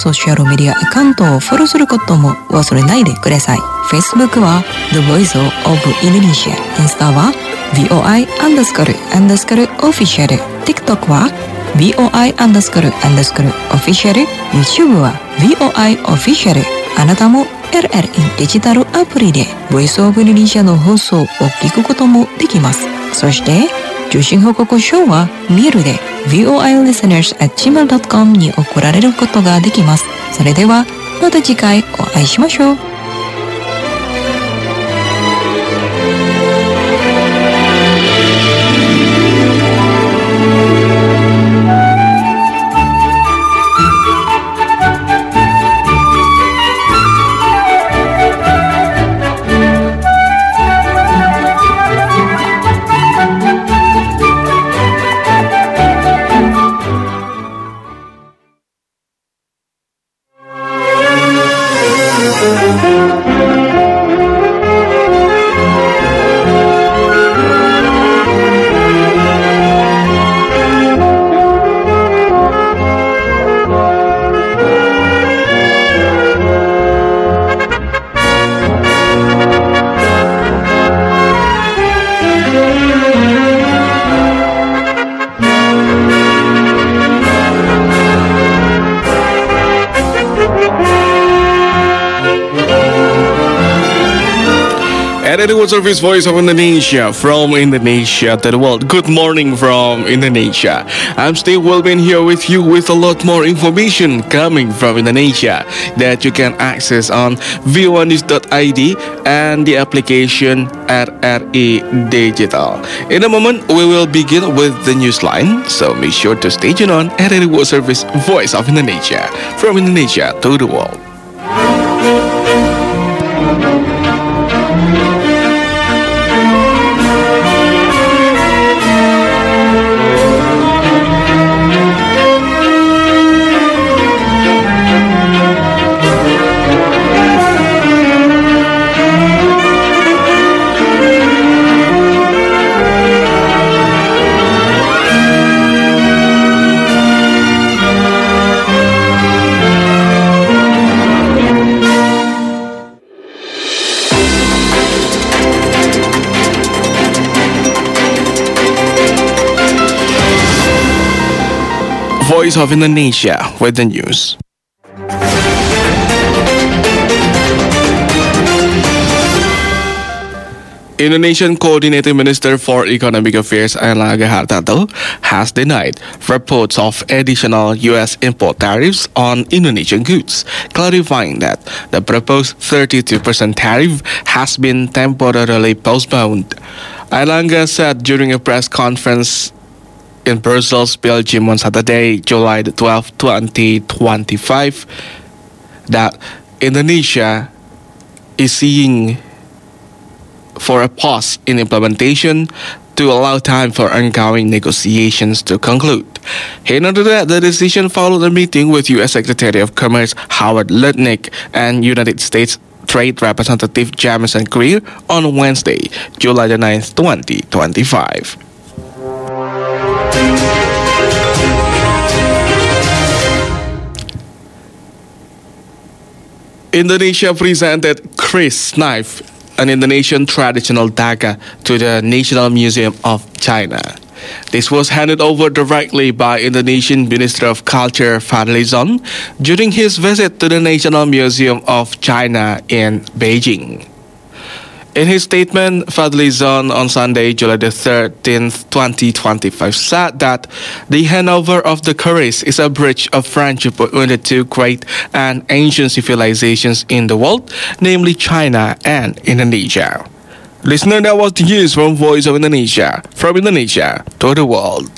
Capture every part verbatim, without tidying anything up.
ソーシャルメディアアカウントをフォローすることも忘れないでください。 Facebook は The Voice of Indonesia、 インスタは ブイオーアイ アンダースコールアンダースコールオフィシャル、 TikTok は ブイオーアイ アンダースコールアンダースコールオフィシャル、 YouTube は ブイオーアイ オフィシャル。あなたも エルエル インデジタルアプリで Voice of Indonesia の放送を聞くこともできます。そして受信報告書はメールで ブイオーアイ リスナーズ アット ジーメール ドット コム に送られることができます。それではまた次回お会いしましょう。 Radio Service Voice of Indonesia, from Indonesia to the world. Good morning from Indonesia. I'm Steve Wilbin here with you with a lot more information coming from Indonesia that you can access on v o one news dot i d and the application R R I Digital. In a moment, we will begin with the news line, so make sure to stay tuned on Radio Service Voice of Indonesia, from Indonesia to the world. Voice of Indonesia with the news. Indonesian Coordinating Minister for Economic Affairs Airlangga Hartarto has denied reports of additional U S import tariffs on Indonesian goods, clarifying that the proposed thirty-two percent tariff has been temporarily postponed. Airlangga said during a press conference in Brussels, Belgium on Saturday, July the twelfth, twenty twenty-five, that Indonesia is seeing for a pause in implementation to allow time for ongoing negotiations to conclude. He noted that the decision followed a meeting with U S Secretary of Commerce Howard Lutnick and United States Trade Representative Jamison Greer on Wednesday, July the ninth, twenty twenty-five. Indonesia presented Kris knife, an Indonesian traditional dagger, to the National Museum of China. This was handed over directly by Indonesian Minister of Culture Fadly Zon during his visit to the National Museum of China in Beijing. In his statement, Fadly Zon on Sunday, July the thirteenth, twenty twenty-five, said that the handover of the Kris is a bridge of friendship between the two great and ancient civilizations in the world, namely China and Indonesia. Listener, that was the news from Voice of Indonesia, from Indonesia to the world.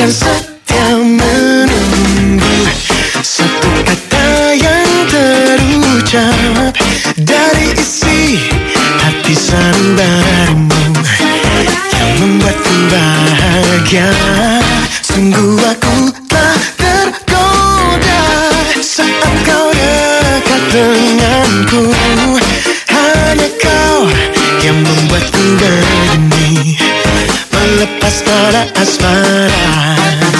akan setia menunggu satu kata yang terucap dari isi hati sanubarimu yang membuatku bahagia. Sungguh aku tak tergoda saat kau dekat denganku. Hanya kau yang membuatku begini, melepas tanda asmara.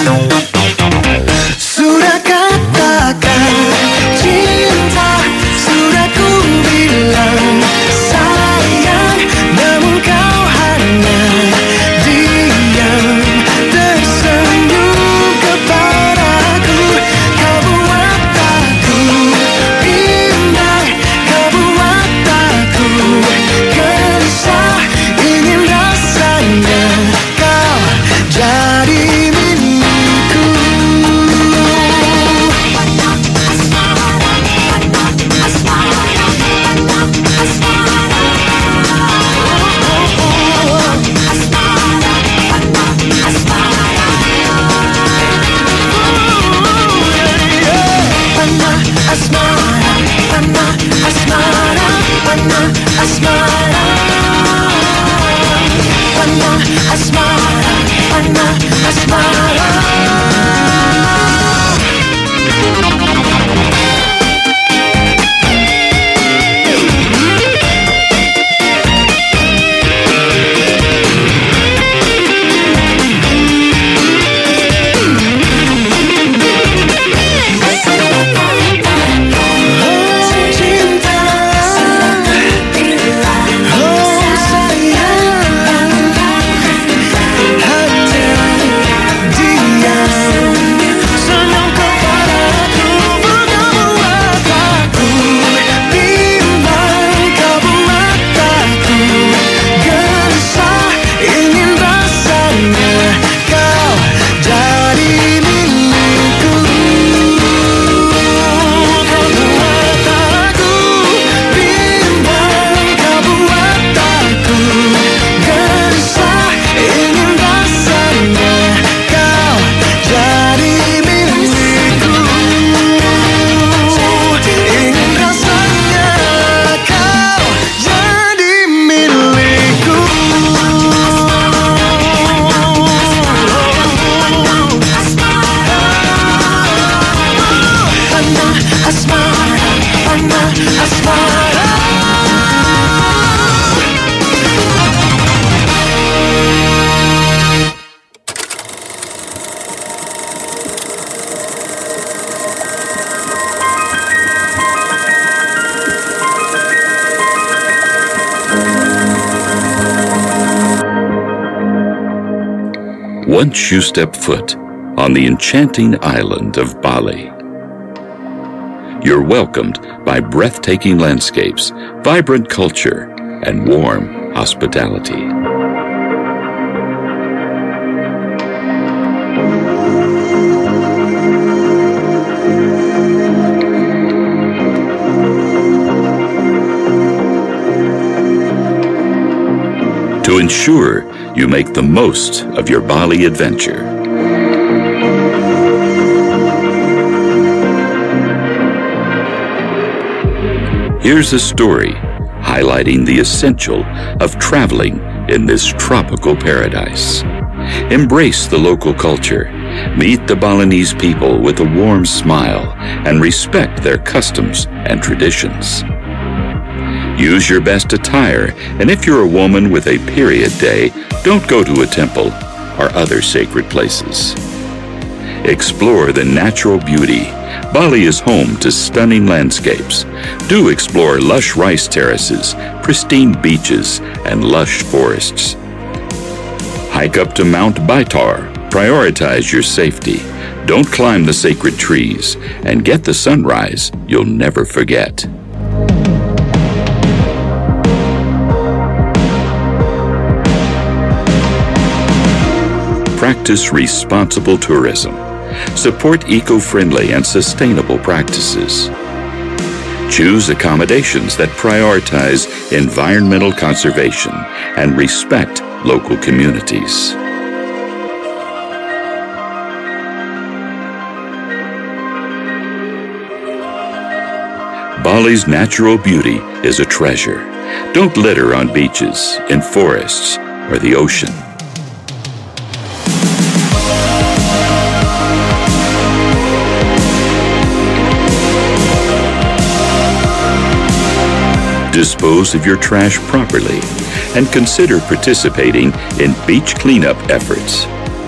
Sudah katakan cinta, sudah ku bilang sayang, namun kau hanya diam tersenyum kepadaku. Kau buat aku bimbang, kau buat aku gelisah, ingin rasanya kau jadi milikku. Once you step foot on the enchanting island of Bali, you're welcomed by breathtaking landscapes, vibrant culture, and warm hospitality. To ensure you make the most of your Bali adventure, here's a story highlighting the essential of traveling in this tropical paradise. Embrace the local culture, meet the Balinese people with a warm smile, and respect their customs and traditions. Use your best attire, and if you're a woman with a period day, don't go to a temple or other sacred places. Explore the natural beauty. Bali is home to stunning landscapes. Do explore lush rice terraces, pristine beaches, and lush forests. Hike up to Mount Baitar. Prioritize your safety. Don't climb the sacred trees, and get the sunrise you'll never forget. Practice responsible tourism. Support eco-friendly and sustainable practices. Choose accommodations that prioritize environmental conservation and respect local communities. Bali's natural beauty is a treasure. Don't litter on beaches, in forests, or the ocean. Dispose of your trash properly and consider participating in beach cleanup efforts.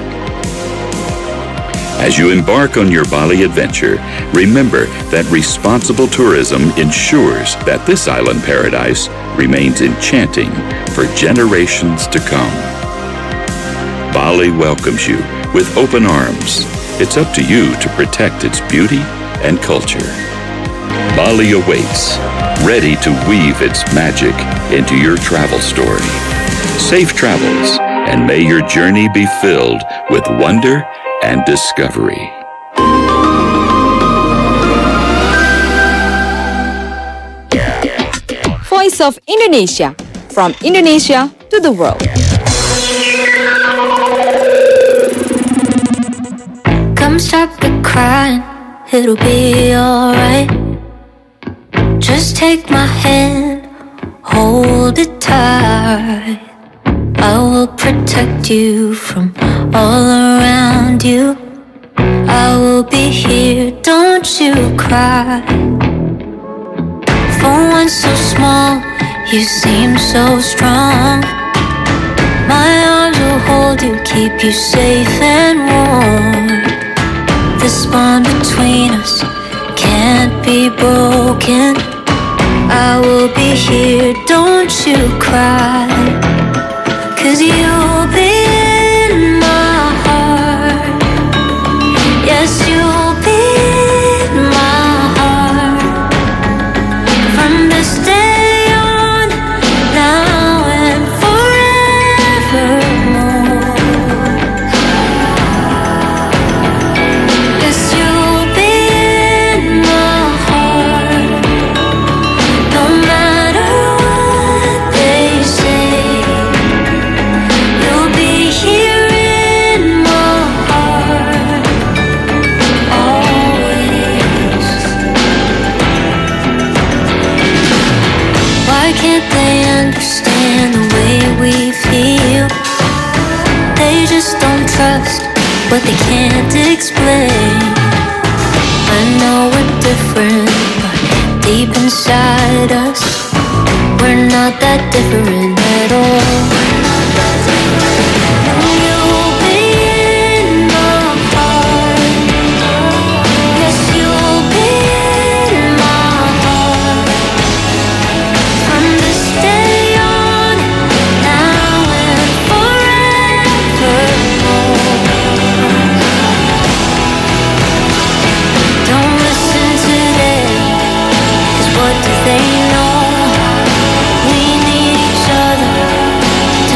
As you embark on your Bali adventure, remember that responsible tourism ensures that this island paradise remains enchanting for generations to come. Bali welcomes you with open arms. It's up to you to protect its beauty and culture. Bali awaits, ready to weave its magic into your travel story. Safe travels, and may your journey be filled with wonder and discovery. Voice of Indonesia, from Indonesia to the world. Come stop the crying, it'll be alright. Just take my hand, hold it tight. I will protect you from all around you. I will be here, don't you cry. For one so small, you seem so strong. My arms will hold you, keep you safe and warm. This bond between us can't be broken. I will be here, don't you cry. 'Cause you'll be in my heart. Yes, you'll be in my heart. From this day on, now and forevermore. Yes, you'll be in my heart. No matter what they say, you'll be here in my heart, always. Why can't they understand the way we feel? They just don't trust what they can't explain. I know we're different, but deep inside us, we're not that different at all. You'll be in my heart. Yes, you'll be in my heart. From this day on, now and forevermore. Don't listen to them, 'cause what do they know? We need each other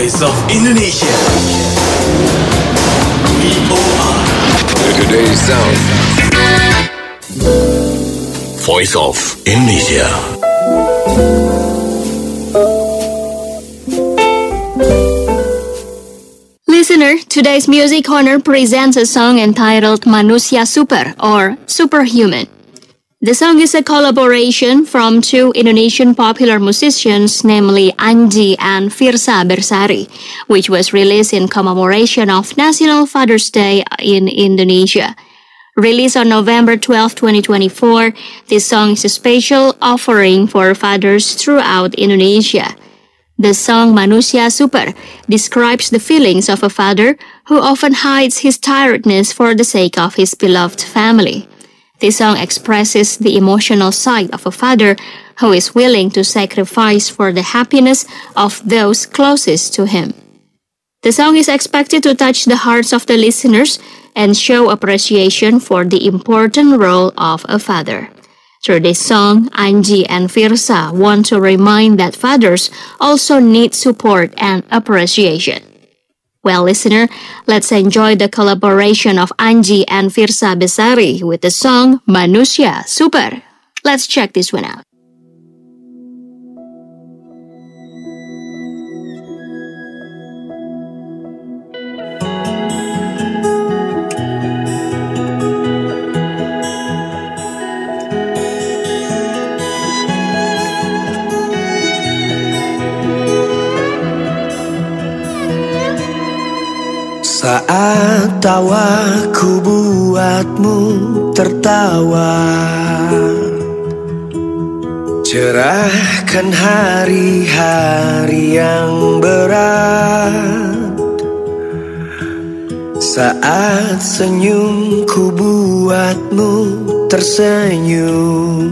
Voice of Indonesia. V O R. Today's sound. Voice of Indonesia. Listener, today's Music Corner presents a song entitled Manusia Super or Superhuman. The song is a collaboration from two Indonesian popular musicians, namely Anji and Firsa Bersari, which was released in commemoration of National Father's Day in Indonesia. Released on November twelfth, twenty twenty-four, this song is a special offering for fathers throughout Indonesia. The song Manusia Super describes the feelings of a father who often hides his tiredness for the sake of his beloved family. This song expresses the emotional side of a father who is willing to sacrifice for the happiness of those closest to him. The song is expected to touch the hearts of the listeners and show appreciation for the important role of a father. Through this song, Anji and Firsa want to remind that fathers also need support and appreciation. Well, listener, let's enjoy the collaboration of Anji and Firsa Bersari with the song Manusia Super. Let's check this one out. Saat tawaku buatmu tertawa, cerahkan hari-hari yang berat. Saat senyumku buatmu tersenyum,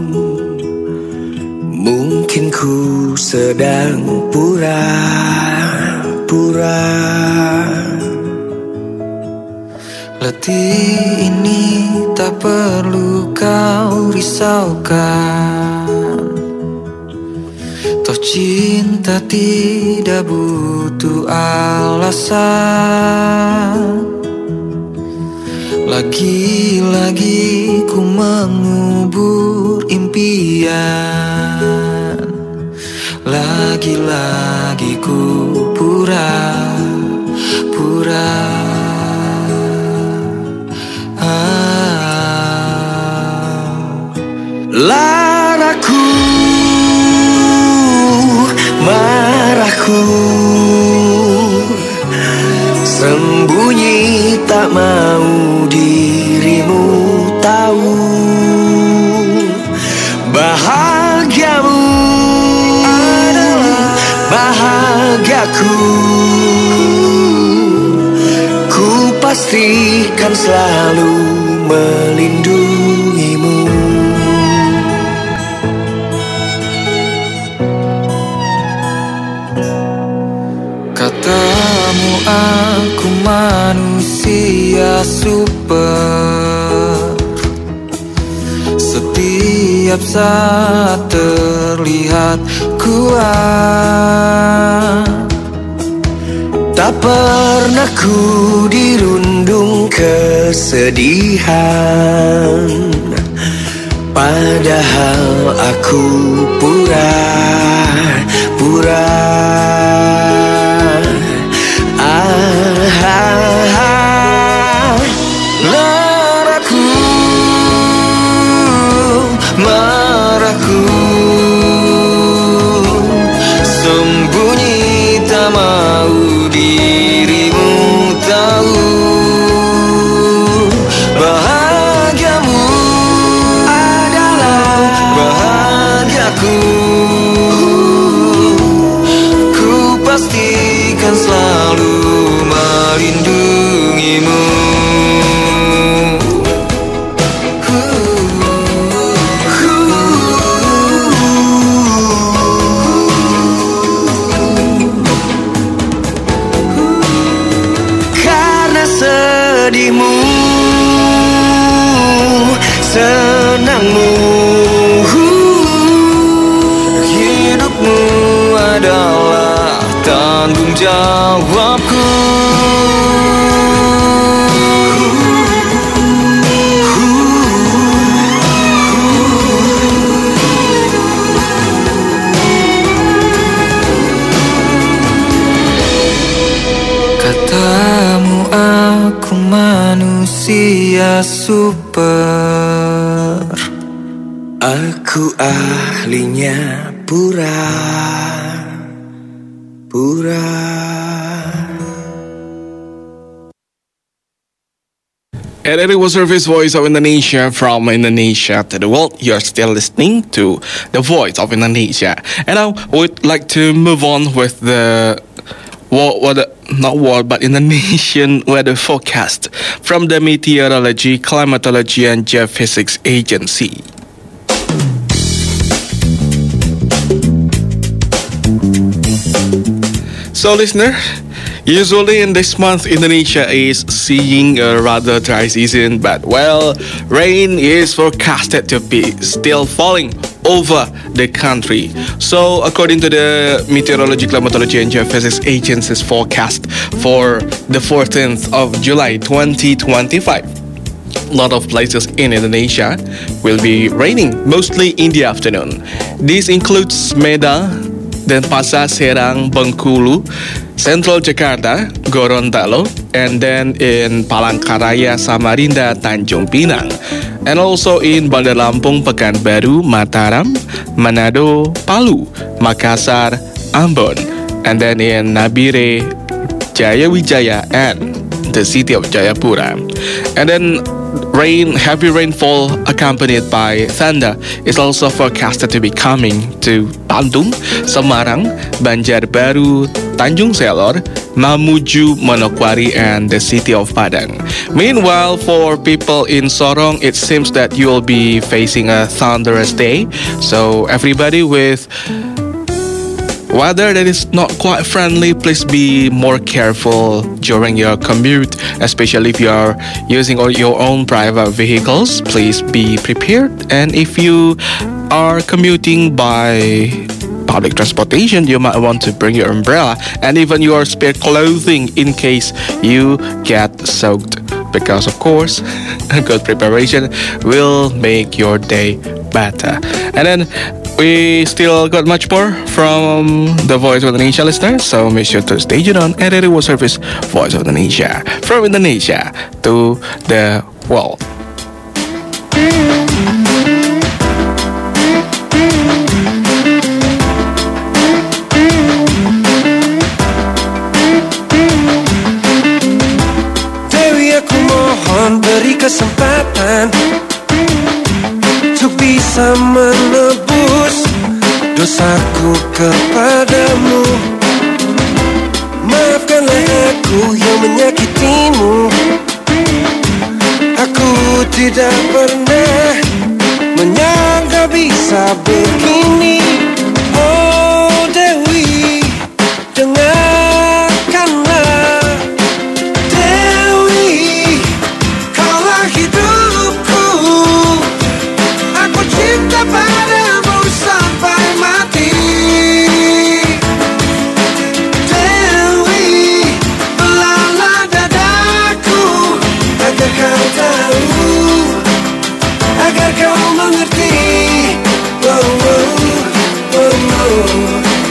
mungkin ku sedang pura-pura. Letih ini tak perlu kau risaukan, toh cinta tidak butuh alasan. Lagi-lagi ku mengubur impian, lagi-lagi ku pura-pura. Laraku, marahku, sembunyi tak mau dirimu tahu. Bahagiamu adalah bahagiaku, ku pastikan selalu melindungimu. Katamu aku manusia super, setiap saat terlihat kuat. Tak pernah ku dirundung kesedihan, padahal aku pura-pura. Ah, laraku, marahku, sembunyi tak mau dirimu tahu. Bahagiamu adalah bahagiaku, ku pastikan selalu melindungimu. Sedihmu, senangmu, hidupmu adalah tak tanggung jawabku. Katamu aku manusia super, aku ahlinya pura-pura. And it was Service Voice of Indonesia from Indonesia to the world. You're still listening to the Voice of Indonesia. And I would like to move on with the What, what, not what, but Indonesian weather forecast from the Meteorology, Climatology and Geophysics Agency. So, listener, usually in this month, Indonesia is seeing a rather dry season, but well, rain is forecasted to be still falling over the country. So, according to the Meteorology, Climatology and Geophysics Agency's forecast for the fourteenth of July twenty twenty-five, a lot of places in Indonesia will be raining, mostly in the afternoon. This includes Medan, Denpasar, Serang, Bengkulu, Central Jakarta, Gorontalo, and then in Palangkaraya, Samarinda, Tanjung Pinang, and also in Bandar Lampung, Pekanbaru, Mataram, Manado, Palu, Makassar, Ambon, and then in Nabire, Jayawijaya, and the city of Jayapura. And then rain, heavy rainfall accompanied by thunder is also forecasted to be coming to Bandung, Semarang, Banjarbaru, Tanjung Selor, Mamuju, Manokwari, and the city of Padang. Meanwhile, for people in Sorong, it seems that you will be facing a thunderous day. So everybody with weather that is not quite friendly, please be more careful during your commute, especially if you are using your own private vehicles. Please be prepared. And if you are commuting by public transportation, you might want to bring your umbrella and even your spare clothing in case you get soaked, because of course a good preparation will make your day better. And then we still got much more from the Voice of Indonesia listeners, so make sure to stay tuned on R R I World Service Voice of Indonesia, from Indonesia to the world. Dewi, aku mohon beri kesempatan untuk bisa menebus dosaku kepadamu. Maafkanlah aku yang menyakitimu. Aku tidak pernah menyangka bisa begini. Oh Dewi, dengarkanlah. Dewi, kaulah hidupku. Aku cinta padamu sampai mati. Dewi, belalah dadaku agar kau tahu, agar kau mengerti. Oh, oh, oh, oh.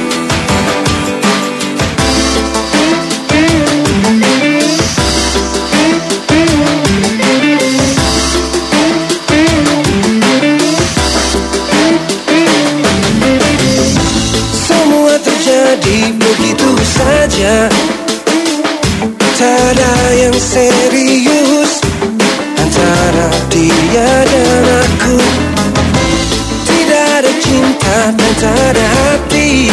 Semua terjadi begitu saja, tak ada yang serius antara dia dan aku. Tidak ada cinta dan tak ada hati,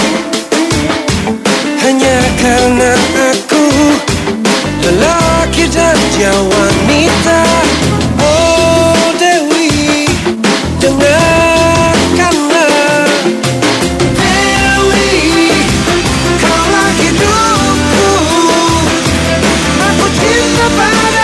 hanya karena aku lelaki dan dia wanita. Oh Dewi, dengarkanlah. Dewi, kaulah hidupku. Aku cinta padamu.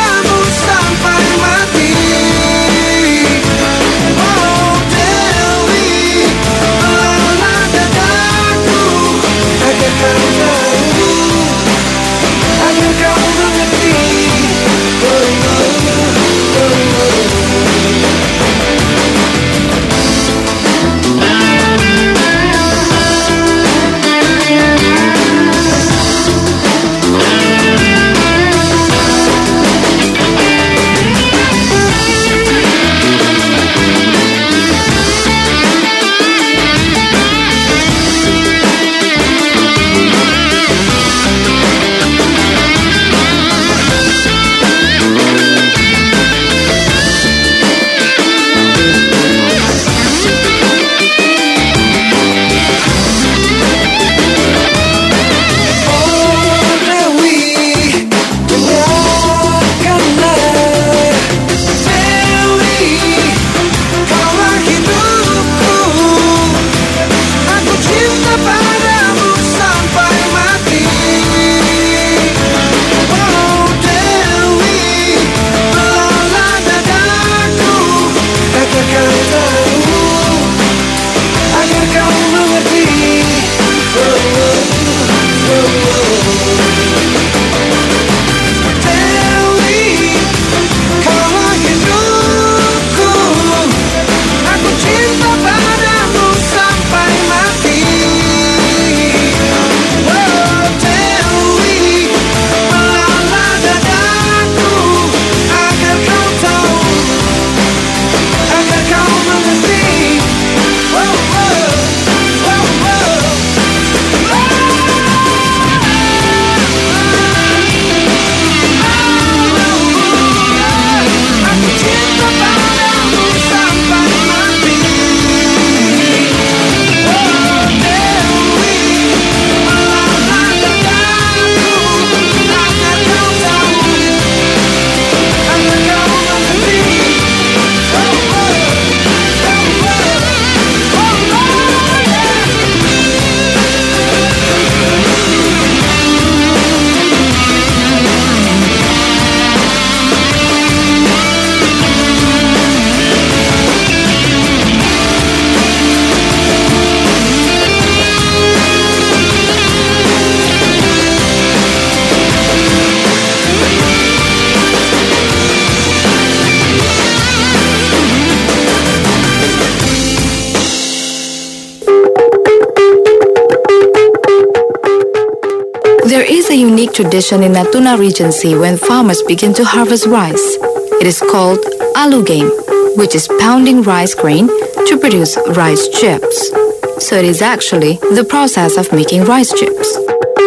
unique tradition in Natuna Regency when farmers begin to harvest rice. It is called alu game, which is pounding rice grain to produce rice chips. So it is actually the process of making rice chips.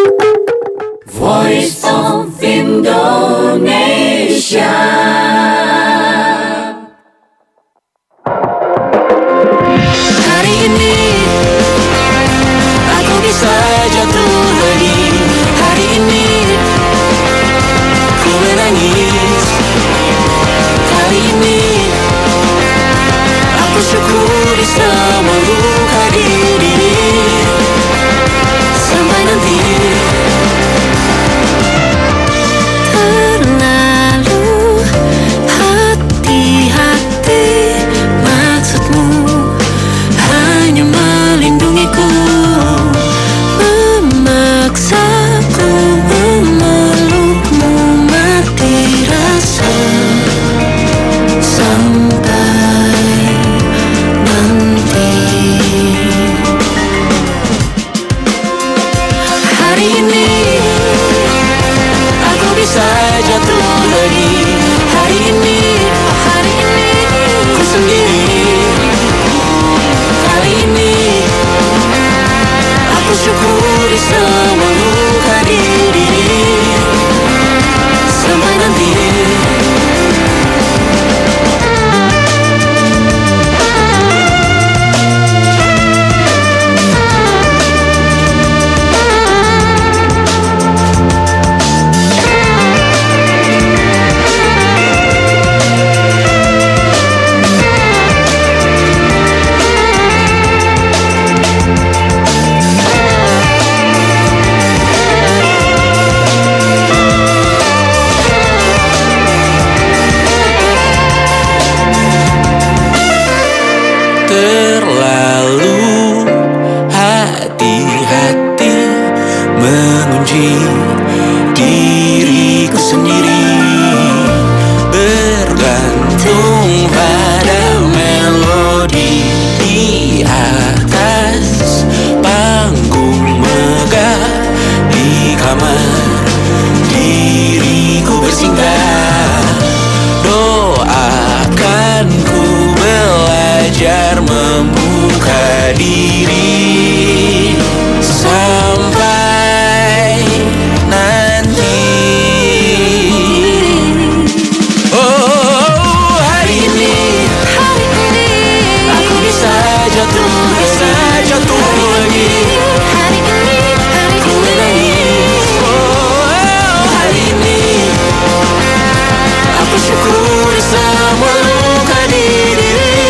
Voice of Indonesia. Hari ini aku bisa jatuh lagi. Hari ini ku menangis. Kali ini aku syukuri semua luka di diri. Sampai nanti terlalu hati-hati, maksudmu hanya melindungiku, memaksaku memelukmu, mati rasa sampai nanti. Hari ini aku bisa jatuh lagi. Hari ini, hari ini ku sendiri. Kali ini aku syukuri semua luka di diri. Sampai nanti. Terlalu hati-hati mengunci diriku sendiri, bergantung pada melodi di atas panggung megah di kamar diriku bersinggah. Doakan ku belajar membuka diri sampai nanti. Oh, hari ini, hari ini aku bisa jatuh, bisa jatuh lagi. Hari ini, hari ku menangis. Oh, hari ini aku syukuri semua luka di diri.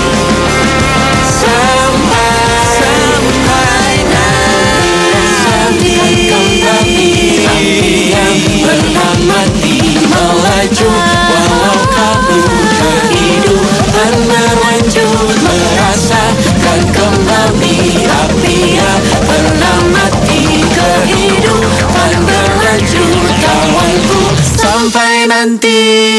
Sampai, sampai nanti. Kembali api yang pernah mati melaju, walau kabur kehidupan berlanjut. Merasakan kembali api yang pernah mati, kehidupan berlanjut, kawanku, sampai nanti.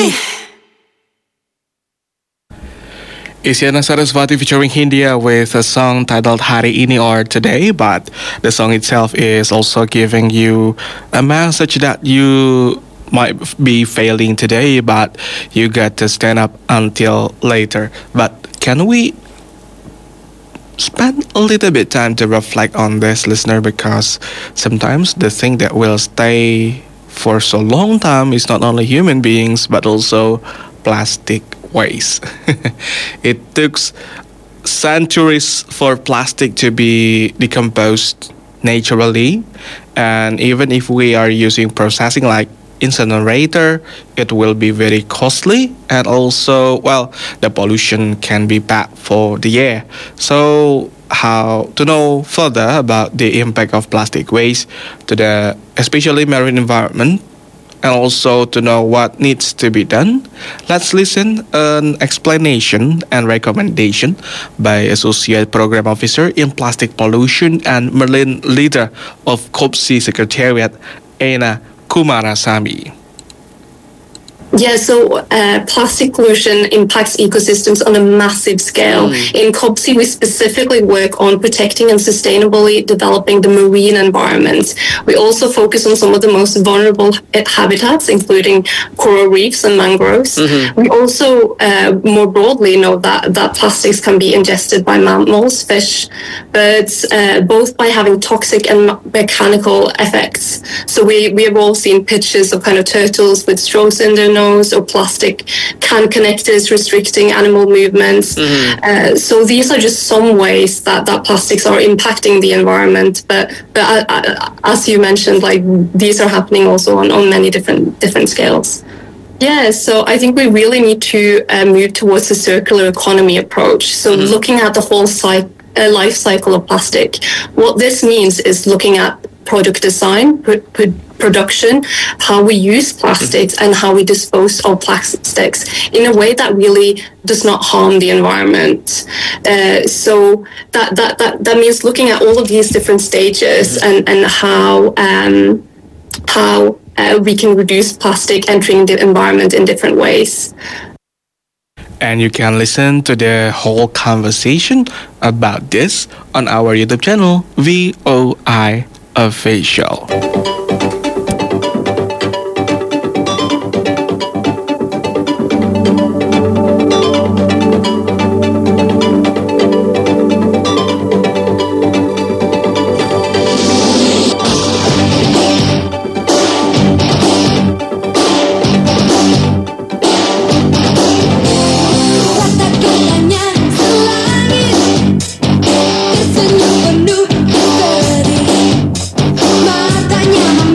Isyana Sarasvati featuring Hindia with a song titled Hari Ini or Today, but the song itself is also giving you a message that you might be failing today, but you got to stand up until later. But can we spend a little bit time to reflect on this, listener, because sometimes the thing that will stay for so long time is not only human beings but also plastic waste. It took centuries for plastic to be decomposed naturally, and even if we are using processing like incinerator, it will be very costly, and also, well, the pollution can be bad for the air. So how to know further about the impact of plastic waste to the especially marine environment, and also to know what needs to be done, let's listen an explanation and recommendation by Associate Program Officer in Plastic Pollution and Marine Leader of COPSI Secretariat, Ena Kumarasamy. Yeah, so uh, plastic pollution impacts ecosystems on a massive scale. Mm. In COBSI, we specifically work on protecting and sustainably developing the marine environment. We also focus on some of the most vulnerable habitats, including coral reefs and mangroves. Mm-hmm. We also uh, more broadly know that, that plastics can be ingested by mammals, fish, birds, uh, both by having toxic and mechanical effects. So we, we have all seen pictures of kind of turtles with straws in their nose, or plastic can connectors restricting animal movements. Mm-hmm. Uh, so these are just some ways that, that plastics are impacting the environment. But but uh, uh, as you mentioned, like these are happening also on, on many different different scales. Yeah, so I think we really need to uh, move towards a circular economy approach. So mm-hmm. looking at the whole cycle, uh, life cycle of plastic. What this means is looking at product design, pr- pr- production, how we use plastics, and how we dispose of plastics in a way that really does not harm the environment. Uh, so that, that that that means looking at all of these different stages and and how um, how uh, we can reduce plastic entering the environment in different ways. And you can listen to the whole conversation about this on our YouTube channel, V O I Official. Matanya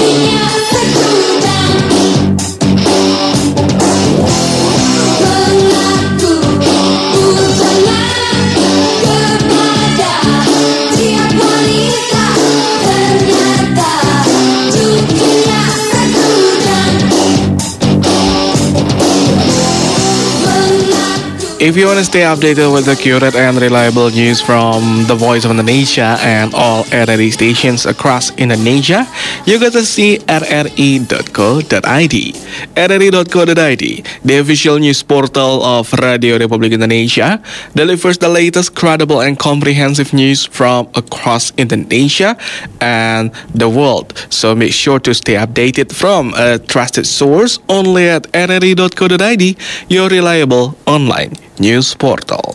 If you want to stay updated with the accurate and reliable news from the Voice of Indonesia and all R R I stations across Indonesia, you got to see r r i dot co dot i d. r r i dot co dot i d, the official news portal of Radio Republik Indonesia, delivers the latest credible and comprehensive news from across Indonesia and the world. So make sure to stay updated from a trusted source only at r r i dot co dot i d, your reliable online news portal.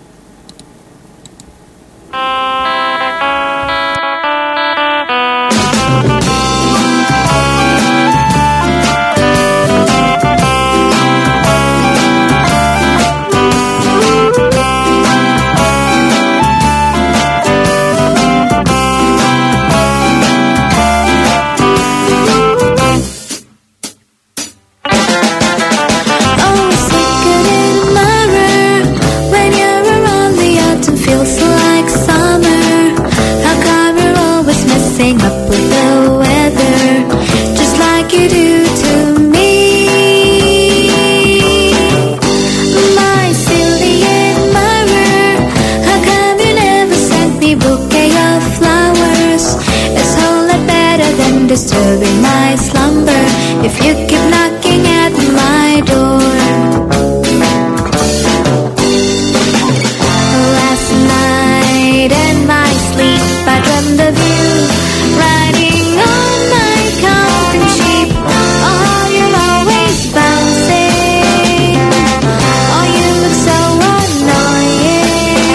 Disturbing my slumber if you keep knocking at my door. Last night in my sleep I dreamed of you riding on my counting sheep. Oh, you're always bouncing. Oh, you look so annoying.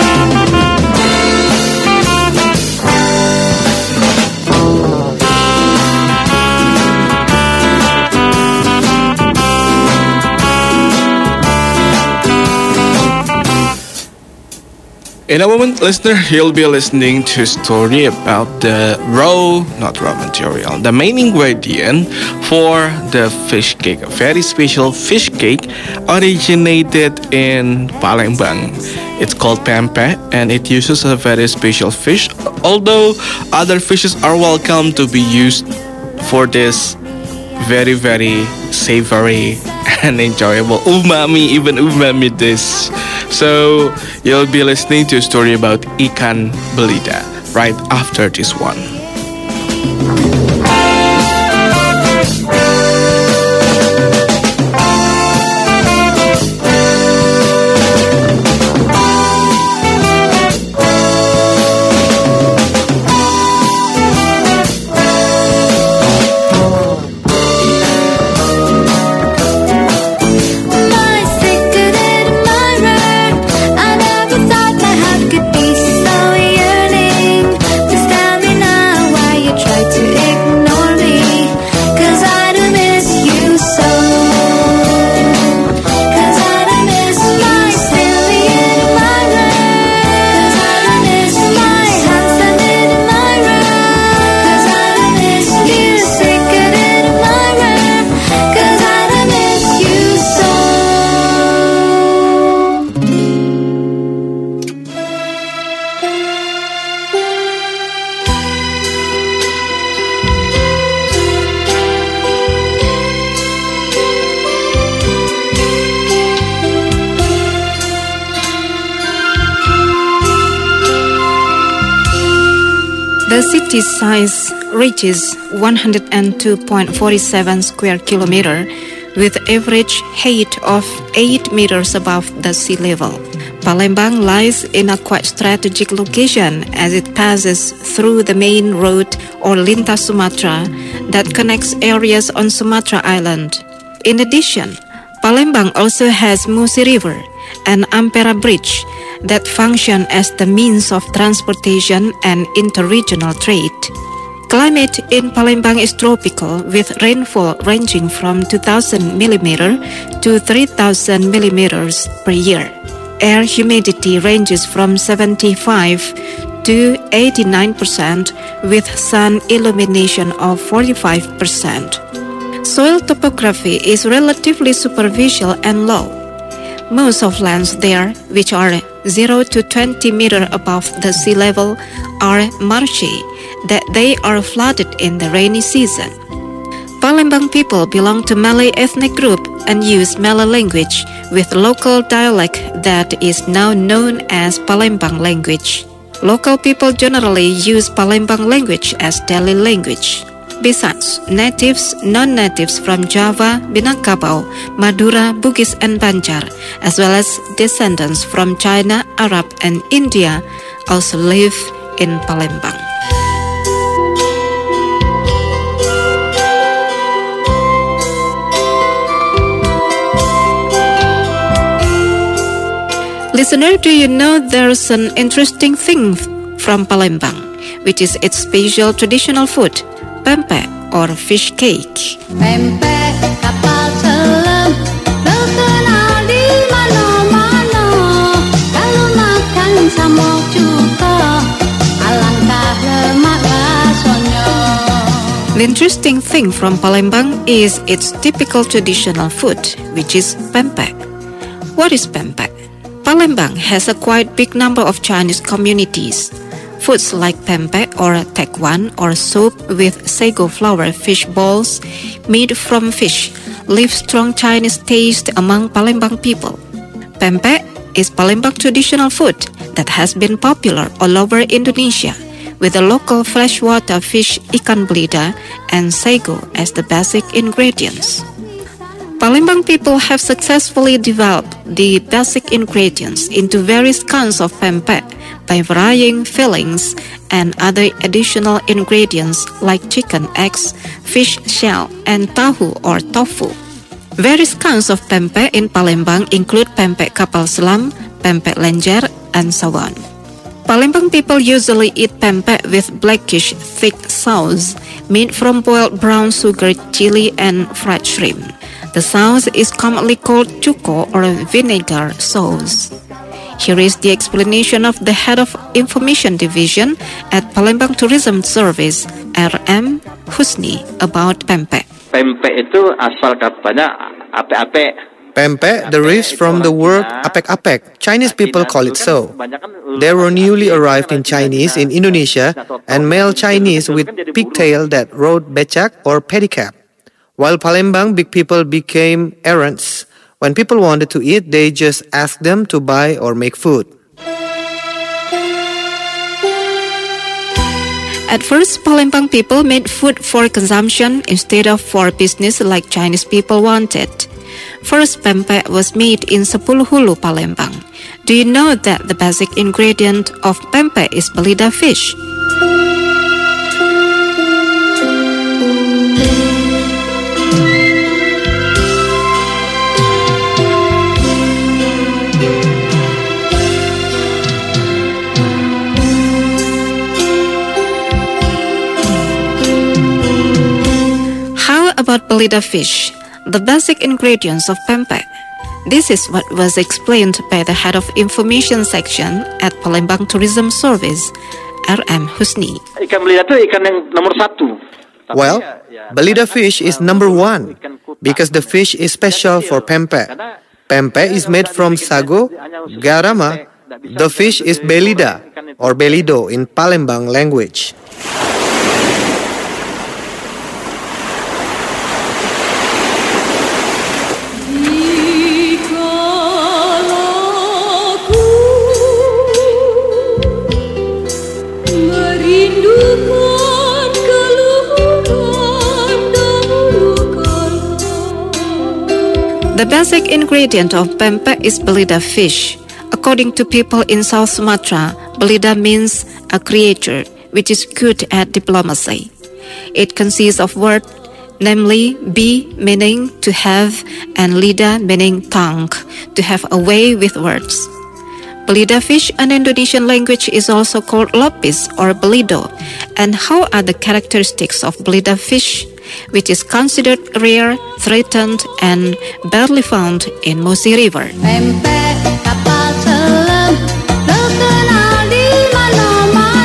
In a moment, listener, you'll be listening to a story about the raw, not raw material, the main ingredient for the fish cake, a very special fish cake originated in Palembang. It's called pempek and it uses a very special fish, although other fishes are welcome to be used for this very, very savory and enjoyable umami, even umami dish. So you'll be listening to a story about ikan belida right after this one. The city's size reaches one hundred two point four seven square kilometer with average height of eight meters above the sea level. Palembang lies in a quite strategic location as it passes through the main road or Lintas Sumatra that connects areas on Sumatra Island. In addition, Palembang also has Musi River and Ampera Bridge that function as the means of transportation and interregional trade. Climate in Palembang is tropical with rainfall ranging from two thousand millimeters to three thousand millimeters per year. Air humidity ranges from seventy-five to eighty-nine percent with sun illumination of forty-five percent. Soil topography is relatively superficial and low. Most of lands there, which are zero to twenty meters above the sea level, are marshy, that they are flooded in the rainy season. Palembang people belong to Malay ethnic group and use Malay language with local dialect that is now known as Palembang language. Local people generally use Palembang language as daily language. Besides, natives, non-natives from Java, Minangkabau, Madura, Bugis, and Banjar, as well as descendants from China, Arab, and India, also live in Palembang. Listener, do you know there's an interesting thing from Palembang, which is its special traditional food, pempek or fish cake? Pempek kapal selam terkenal di mana-mana. Kalau makan sama cuka, alangkah lemak rasanya. The interesting thing from Palembang is its typical traditional food, which is pempek. What is pempek? Palembang has a quite big number of Chinese communities. Foods like pempek or tekwan or soup with sago flour fish balls made from fish leave strong Chinese taste among Palembang people. Pempek is Palembang traditional food that has been popular all over Indonesia, with the local freshwater fish ikan belida and sago as the basic ingredients. Palembang people have successfully developed the basic ingredients into various kinds of pempek by varying fillings and other additional ingredients like chicken, eggs, fish shell, and tahu or tofu. Various kinds of pempek in Palembang include pempek kapal selam, pempek lenjer, and so on. Palembang people usually eat pempek with blackish thick sauce made from boiled brown sugar, chili, and fried shrimp. The sauce is commonly called cuko or vinegar sauce. Here is the explanation of the head of Information Division at Palembang Tourism Service, R M Husni, about pempek. Pempek itu asal katanya apek-apek. Pempek derives from the word apek-apek. Chinese people call it so. There were newly arrived in Chinese in Indonesia and male Chinese with pigtail that rode becak or pedicab. While Palembang big people became errands. When people wanted to eat, they just asked them to buy or make food. At first, Palembang people made food for consumption instead of for business like Chinese people wanted. First, pempek was made in Sepuluh Hulu, Palembang. Do you know that the basic ingredient of pempek is belida fish? About belida fish, the basic ingredients of pempek. This is what was explained by the head of information section at Palembang Tourism Service, R M Husni. Ikan belida itu ikan yang nomor satu. Well, belida fish is number one because the fish is special for pempek. Pempek is made from sago, garama. The fish is belida or belido in Palembang language. The basic ingredient of pempek is belida fish. According to people in South Sumatra, belida means a creature which is good at diplomacy. It consists of words, namely bi meaning to have and lida meaning tongue, to have a way with words. Belida fish in Indonesian language is also called lopis or belido. And how are the characteristics of belida fish, which is considered rare, threatened, and barely found in Musi River? Pempek kapal selam terkenal di mana-mana.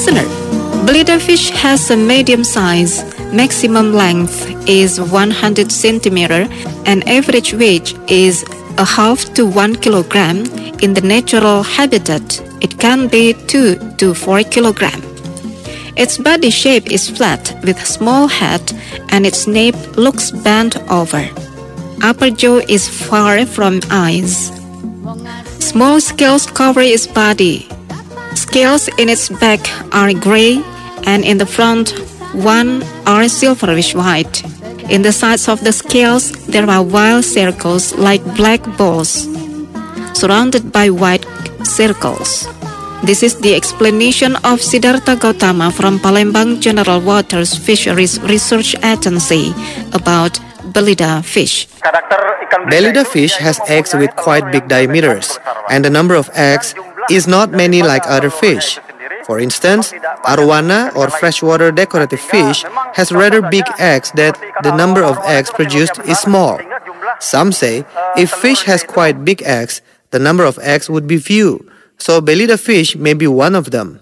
Listener, belida fish has a medium size. Maximum length is one hundred centimeter and average weight is a half to one kilogram. In the natural habitat, it can be two to four kilogram. Its body shape is flat with small head and its nape looks bent over. Upper jaw is far from eyes. Small scales cover its body. Scales in its back are gray and in the front one are silverish white. In the sides of the scales there are wild circles like black balls, surrounded by white circles. This is the explanation of Siddhartha Gautama from Palembang General Waters Fisheries Research Agency about belida fish. Belida fish has eggs with quite big diameters, and the number of eggs is not many like other fish. For instance, arowana or freshwater decorative fish has rather big eggs that the number of eggs produced is small. Some say if fish has quite big eggs, the number of eggs would be few, so belida fish may be one of them.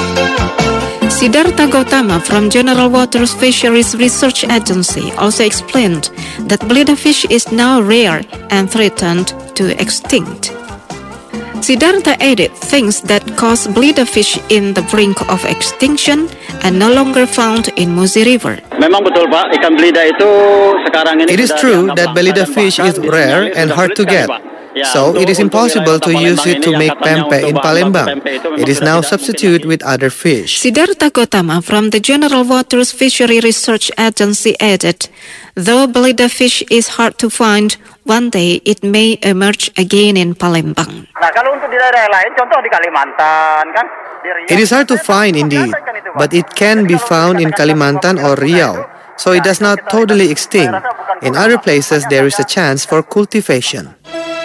Siddhartha Gautama from General Waters Fisheries Research Agency also explained that belida fish is now rare and threatened to extinct. Siddhartha added things that cause belida fish in the brink of extinction and no longer found in Musi River. Memang betul Pak, ikan belida itu sekarang ini. It is true that belida fish is rare and hard to get. So it is impossible to use it to make pempek in Palembang. It is now substituted with other fish. Siddhartha Gautama from the General Waters Fishery Research Agency added, though belida fish is hard to find, one day it may emerge again in Palembang. Nah, kalau untuk di daerah lain, contoh di Kalimantan kan. It is hard to find indeed, but it can be found in Kalimantan or Riau, so it does not totally extinct. In other places, there is a chance for cultivation.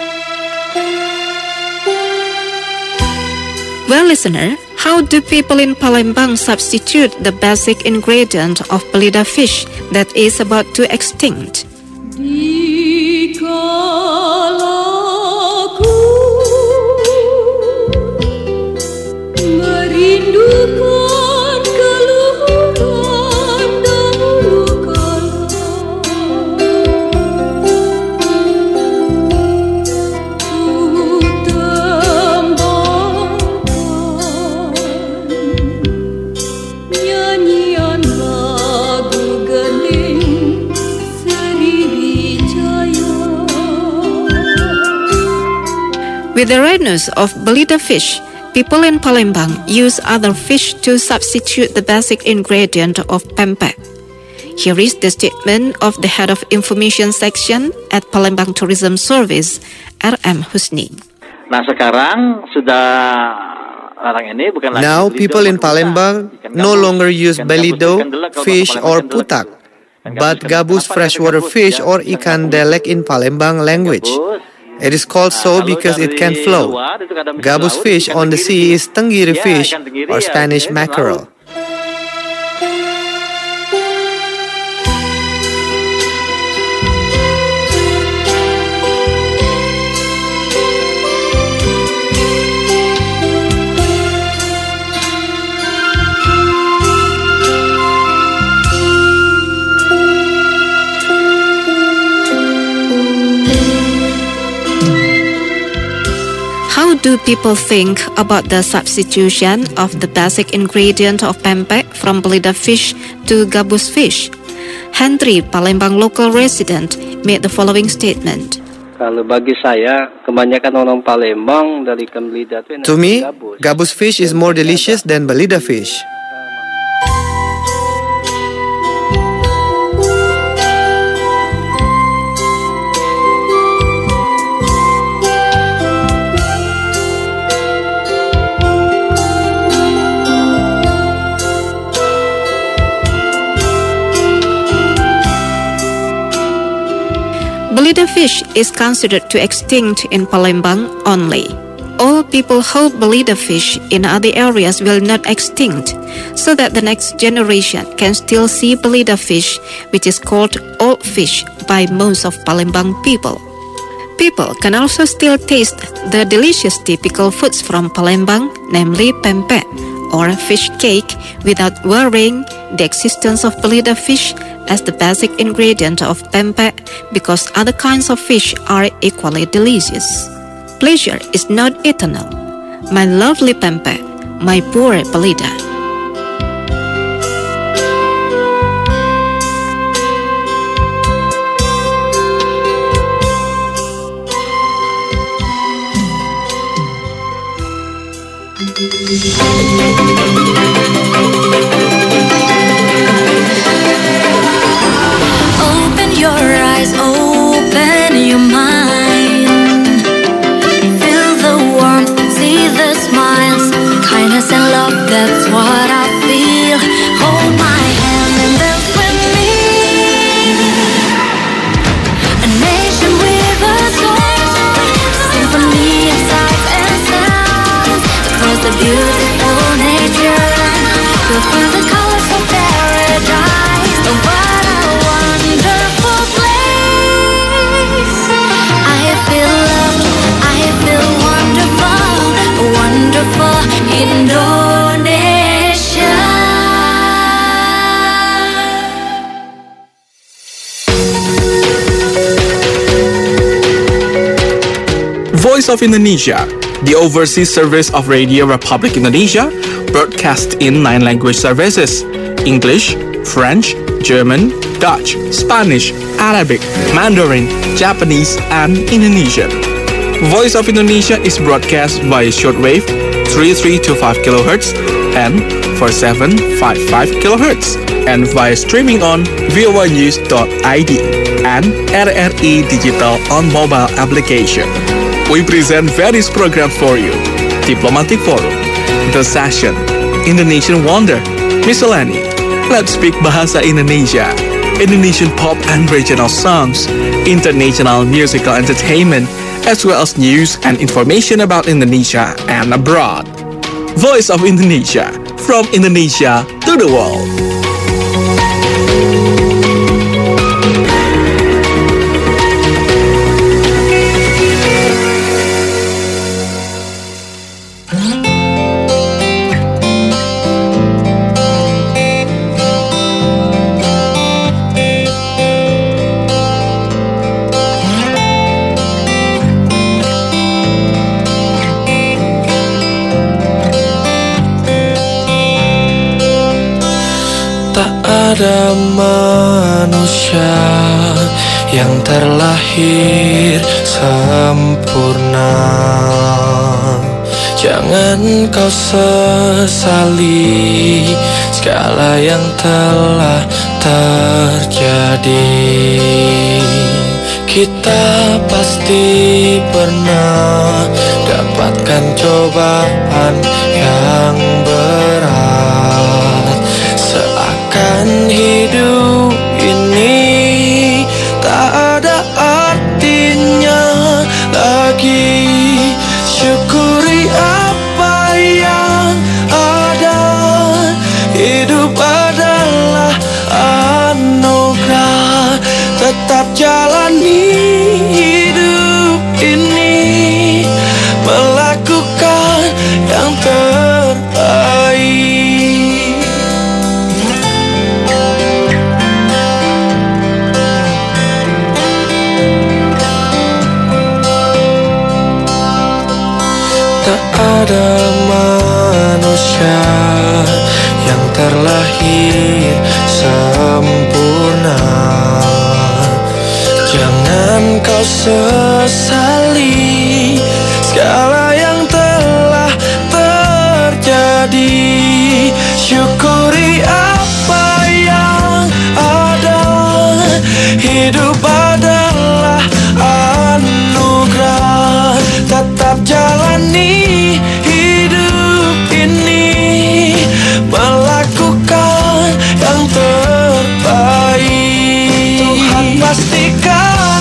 Well, listener, how do people in Palembang substitute the basic ingredient of belida fish that is about to extinct? With the rareness of belida fish, people in Palembang use other fish to substitute the basic ingredient of pempek. Here is the statement of the head of information section at Palembang Tourism Service, R M Husni. Nah sekarang sudah larang ini bukan lagi. Now people in Palembang no longer use belido, fish or putak, but gabus freshwater fish or ikan delek in Palembang language. It is called so because it can float. Gabus fish on the sea is tenggiri fish or Spanish mackerel. How do people think about the substitution of the basic ingredient of pempek from belida fish to gabus fish? Henry, Palembang local resident, made the following statement. Kalau bagi saya, kebanyakan orang Palembang dari ikan belida itu. To me, gabus fish is more delicious than belida fish. Belida fish is considered to extinct in Palembang only. All people hope belida fish in other areas will not extinct, so that the next generation can still see belida fish, which is called old fish by most of Palembang people. People can also still taste the delicious typical foods from Palembang, namely pempek, or fish cake without worrying the existence of belida fish as the basic ingredient of pempek because other kinds of fish are equally delicious. Pleasure is not eternal. My lovely pempek, my poor belida. Open your eyes, open your mind. Feel the warmth, see the smiles, kindness and love, that's what I feel. Hold my hand and dance with me. A nation with a soul, symphony of sights and sounds. Across the beautiful nature, you'll feel the colors of paradise. Oh, what a wonderful place. I feel loved, I feel wonderful, wonderful Indonesia. Voice of Indonesia, the overseas service of Radio Republic Indonesia, broadcast in nine language services: English, French, German, Dutch, Spanish, Arabic, Mandarin, Japanese, and Indonesian. Voice of Indonesia is broadcast via shortwave three three two five kilohertz and four seven five five kilohertz, and via streaming on voa news dot I D and R R I Digital on mobile application. We present various programs for you: Diplomatic Forum, The Session, Indonesian Wonder, Miscellany, Let's Speak Bahasa Indonesia, Indonesian pop and regional songs, international musical entertainment, as well as news and information about Indonesia and abroad. Voice of Indonesia, from Indonesia to the world. Ada manusia yang terlahir sempurna. Jangan kau sesali segala yang telah terjadi. Kita pasti pernah dapatkan cobaan yang berat. Seakan hidup ini tak ada artinya lagi. Syukuri apa yang ada. Hidup adalah anugerah. Tetap jalani hidup ini, melakukan yang terbaik. Ada manusia yang terlahir sempurna. Jangan kau sesali segala yang telah terjadi. Syukuri apa yang ada. Hidup adalah anugerah. Tetap jalani hidup ini, melakukan yang terbaik. Tuhan pastikan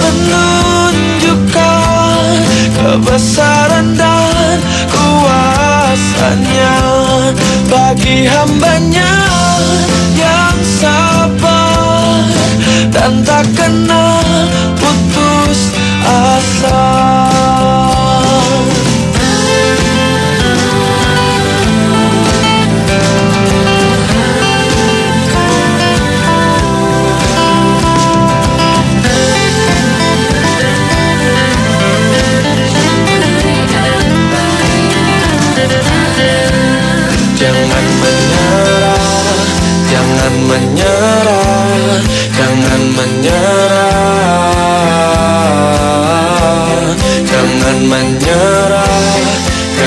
menunjukkan kebesaran dan kuasanya bagi hambanya yang sabar dan tak kenal putus asa. Jangan menyerah, jangan menyerah, jangan menyerah, jangan menyerah.